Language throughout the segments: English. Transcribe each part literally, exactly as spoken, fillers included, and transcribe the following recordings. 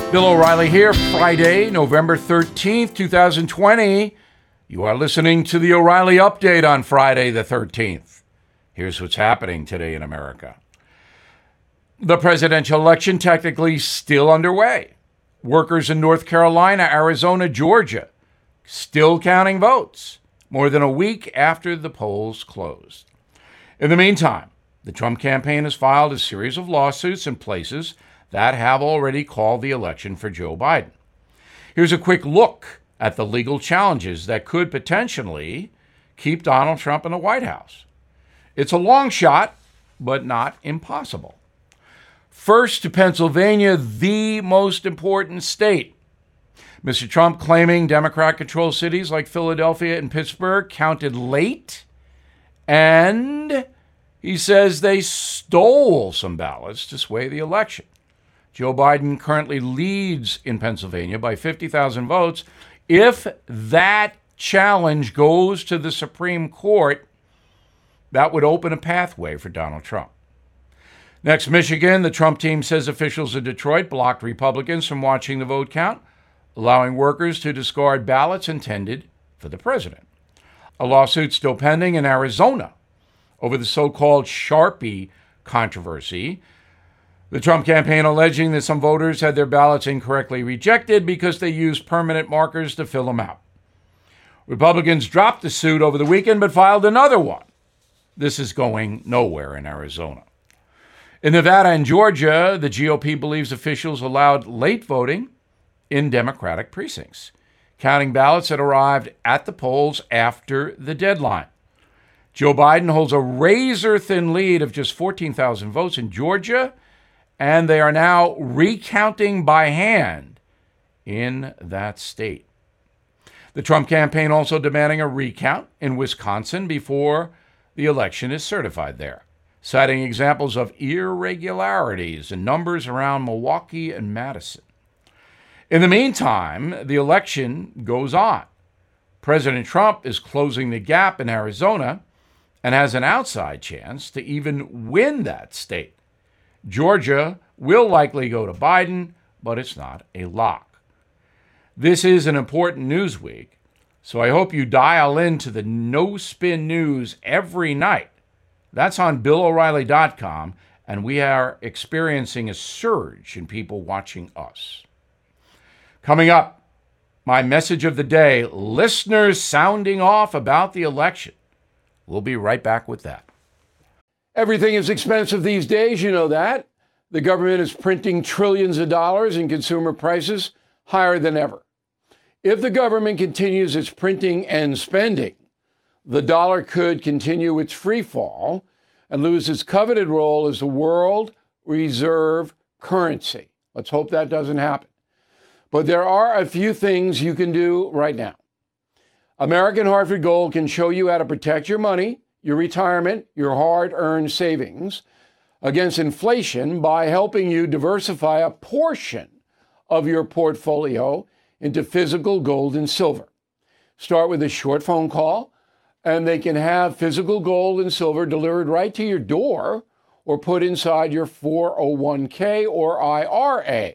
Bill O'Reilly here, Friday, November thirteenth, twenty twenty. You are listening to the O'Reilly Update on Friday the thirteenth. Here's what's happening today in America. The presidential election technically still underway. Workers in North Carolina, Arizona, Georgia, still counting votes, more than a week after the polls closed. In the meantime, the Trump campaign has filed a series of lawsuits in places that have already called the election for Joe Biden. Here's a quick look at the legal challenges that could potentially keep Donald Trump in the White House. It's a long shot, but not impossible. First to Pennsylvania, the most important state. Mister Trump claiming Democrat-controlled cities like Philadelphia and Pittsburgh counted late, and he says they stole some ballots to sway the election. Joe Biden currently leads in Pennsylvania by fifty thousand votes. If that challenge goes to the Supreme Court, that would open a pathway for Donald Trump. Next, Michigan. The Trump team says officials in Detroit blocked Republicans from watching the vote count, allowing workers to discard ballots intended for the president. A lawsuit still pending in Arizona over the so-called Sharpie controversy. The Trump campaign alleging that some voters had their ballots incorrectly rejected because they used permanent markers to fill them out. Republicans dropped the suit over the weekend but filed another one. This is going nowhere in Arizona. In Nevada and Georgia, the G O P believes officials allowed late voting in Democratic precincts, counting ballots that arrived at the polls after the deadline. Joe Biden holds a razor-thin lead of just fourteen thousand votes in Georgia, and they are now recounting by hand in that state. The Trump campaign also demanding a recount in Wisconsin before the election is certified there, citing examples of irregularities in numbers around Milwaukee and Madison. In the meantime, the election goes on. President Trump is closing the gap in Arizona and has an outside chance to even win that state. Georgia will likely go to Biden, but it's not a lock. This is an important news week, so I hope you dial into the No Spin News every night. That's on Bill O'Reilly dot com, and we are experiencing a surge in people watching us. Coming up, my message of the day, listeners sounding off about the election. We'll be right back with that. Everything is expensive these days, you know that. The government is printing trillions of dollars and consumer prices higher than ever. If the government continues its printing and spending, the dollar could continue its free fall and lose its coveted role as the world reserve currency. Let's hope that doesn't happen. But there are a few things you can do right now. American Hartford Gold can show you how to protect your money, your retirement, your hard-earned savings against inflation by helping you diversify a portion of your portfolio into physical gold and silver. Start with a short phone call, and they can have physical gold and silver delivered right to your door or put inside your four oh one k or I R A.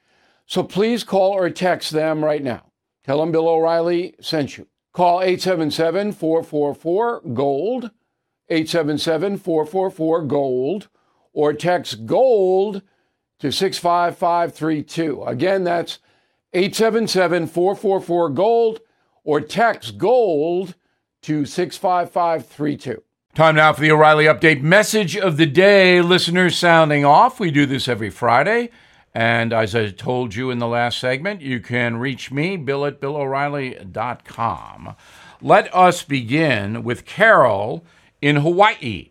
So please call or text them right now. Tell them Bill O'Reilly sent you. Call eight seven seven, four four four, GOLD, eight seven seven, four four four, GOLD, or text GOLD to six five five three two. Again, that's eight seven seven, four four four, GOLD, or text GOLD to six five five three two. Time now for the O'Reilly Update message of the day. Listeners sounding off. We do this every Friday. And as I told you in the last segment, you can reach me, Bill at Bill O'Reilly dot com. Let us begin with Carol in Hawaii.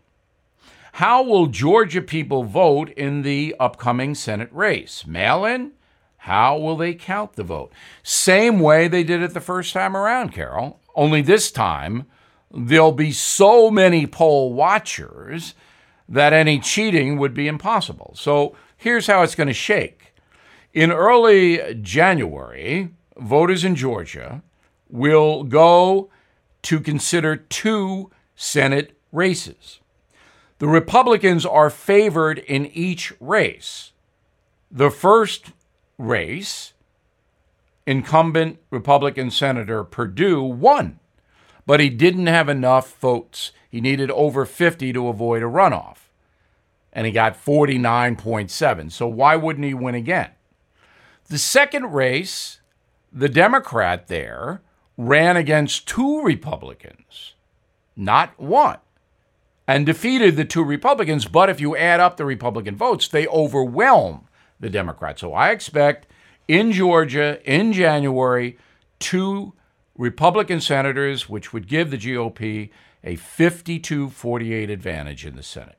How will Georgia people vote in the upcoming Senate race? Mail-in? How will they count the vote? Same way they did it the first time around, Carol. Only this time, there'll be so many poll watchers that any cheating would be impossible. So here's how it's going to shake. In early January, voters in Georgia will go to consider two Senate races. The Republicans are favored in each race. The first race, incumbent Republican Senator Perdue won, but he didn't have enough votes. He needed over fifty to avoid a runoff, and he got forty-nine point seven. So why wouldn't he win again? The second race, the Democrat there ran against two Republicans, not one, and defeated the two Republicans. But if you add up the Republican votes, they overwhelm the Democrats. So I expect in Georgia in January, two Republican senators, which would give the G O P a fifty-two forty-eight advantage in the Senate.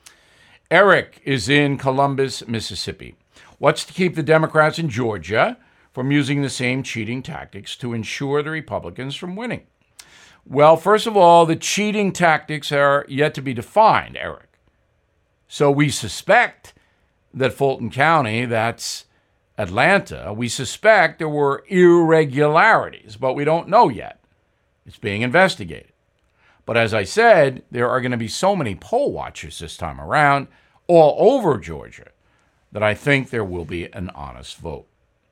Eric is in Columbus, Mississippi. What's to keep the Democrats in Georgia from using the same cheating tactics to ensure the Republicans from winning? Well, first of all, the cheating tactics are yet to be defined, Eric. So we suspect that Fulton County, that's Atlanta, we suspect there were irregularities, but we don't know yet. It's being investigated. But as I said, there are going to be so many poll watchers this time around all over Georgia that I think there will be an honest vote.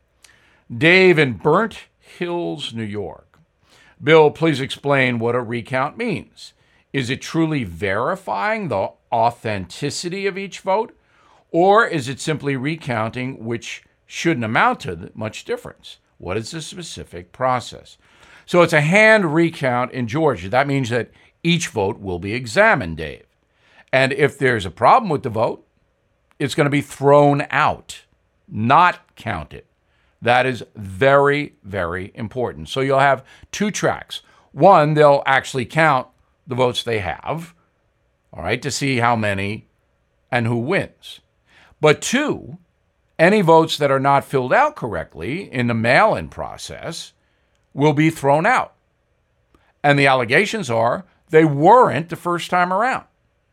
Dave in Burnt Hills, New York. Bill, please explain what a recount means. Is it truly verifying the authenticity of each vote, or is it simply recounting, which shouldn't amount to much difference? What is the specific process? So it's a hand recount in Georgia. That means that each vote will be examined, Dave. And if there's a problem with the vote, it's going to be thrown out, not counted. That is very, very important. So you'll have two tracks. One, they'll actually count the votes they have, all right, to see how many and who wins. But two, any votes that are not filled out correctly in the mail-in process will be thrown out. And the allegations are they weren't the first time around.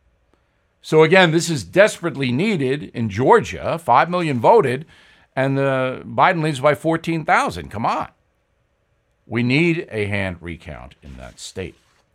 So again, this is desperately needed in Georgia. Five million voted, and uh, Biden leads by fourteen thousand. Come on. We need a hand recount in that state.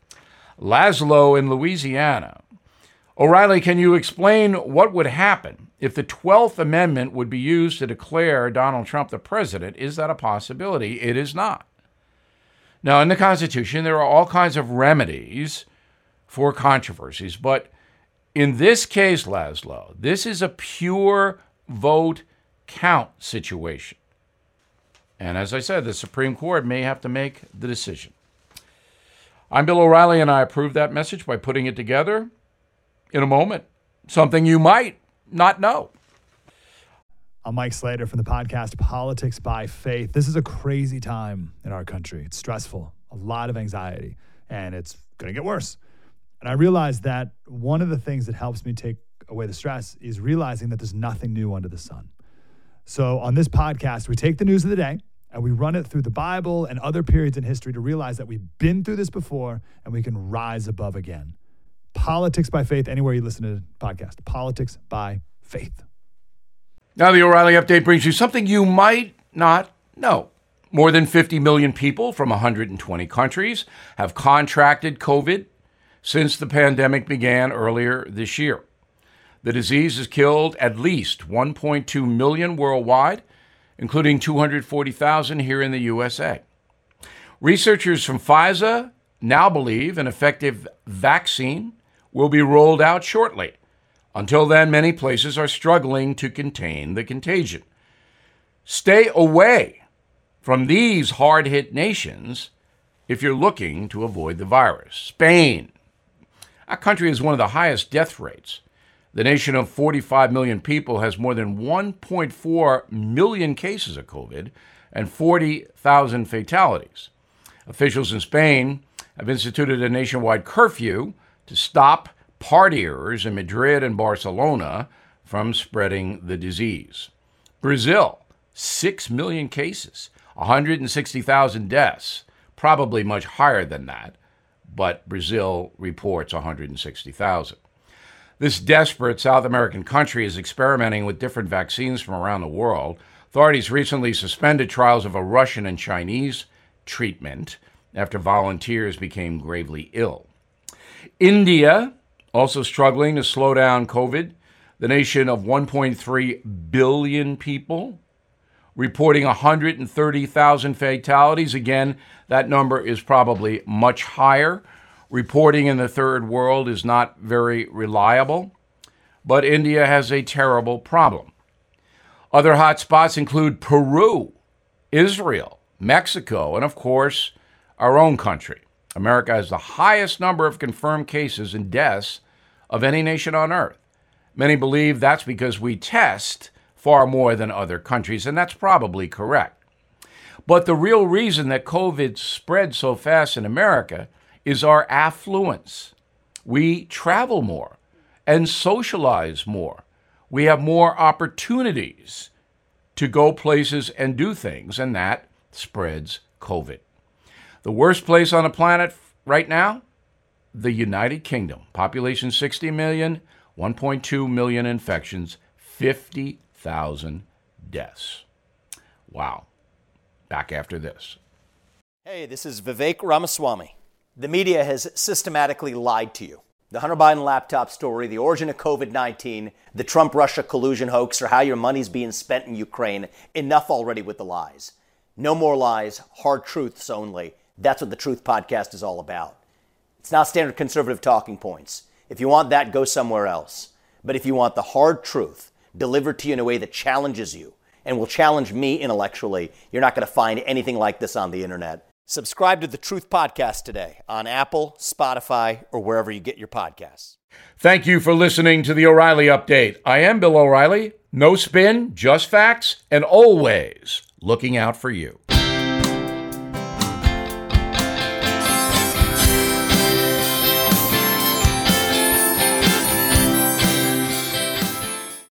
Laszlo in Louisiana. O'Reilly, can you explain what would happen if the twelfth Amendment would be used to declare Donald Trump the president? Is that a possibility? It is not. Now, in the Constitution, there are all kinds of remedies for controversies, but in this case, Laszlo, this is a pure vote count situation. And as I said, the Supreme Court may have to make the decision. I'm Bill O'Reilly, and I approve that message by putting it together in a moment. Something you might not know. I'm Mike Slater from the podcast Politics by Faith. This is a crazy time in our country. It's stressful, a lot of anxiety, and it's going to get worse. And I realized that one of the things that helps me take away the stress is realizing that there's nothing new under the sun. So on this podcast, we take the news of the day and we run it through the Bible and other periods in history to realize that we've been through this before and we can rise above again. Politics by Faith, anywhere you listen to the podcast. Politics by Faith. Now the O'Reilly Update brings you something you might not know. More than fifty million people from one hundred twenty countries have contracted COVID since the pandemic began earlier this year. The disease has killed at least one point two million worldwide, including two hundred forty thousand here in the U S A. Researchers from Pfizer now believe an effective vaccine will be rolled out shortly. Until then, many places are struggling to contain the contagion. Stay away from these hard-hit nations if you're looking to avoid the virus. Spain. Our country has one of the highest death rates. The nation of forty-five million people has more than one point four million cases of COVID and forty thousand fatalities. Officials in Spain have instituted a nationwide curfew to stop partiers in Madrid and Barcelona from spreading the disease. Brazil, six million cases, one hundred sixty thousand deaths, probably much higher than that, but Brazil reports one hundred sixty thousand. This desperate South American country is experimenting with different vaccines from around the world. Authorities recently suspended trials of a Russian and Chinese treatment after volunteers became gravely ill. India, also struggling to slow down COVID. The nation of one point three billion people reporting one hundred thirty thousand fatalities. Again, that number is probably much higher. Reporting in the third world is not very reliable, but India has a terrible problem. Other hotspots include Peru, Israel, Mexico, and of course, our own country. America has the highest number of confirmed cases and deaths of any nation on earth. Many believe that's because we test far more than other countries, and that's probably correct. But the real reason that COVID spread so fast in America is our affluence. We travel more and socialize more. We have more opportunities to go places and do things, and that spreads COVID. The worst place on the planet right now? The United Kingdom. Population sixty million, one point two million infections, fifty thousand deaths. Wow. Back after this. Hey, this is Vivek Ramaswamy. The media has systematically lied to you. The Hunter Biden laptop story, the origin of COVID nineteen, the Trump-Russia collusion hoax, or how your money's being spent in Ukraine. Enough already with the lies. No more lies, hard truths only. That's what the Truth Podcast is all about. It's not standard conservative talking points. If you want that, go somewhere else. But if you want the hard truth delivered to you in a way that challenges you and will challenge me intellectually, you're not going to find anything like this on the internet. Subscribe to the Truth Podcast today on Apple, Spotify, or wherever you get your podcasts. Thank you for listening to the O'Reilly Update. I am Bill O'Reilly. No spin, just facts, and always looking out for you.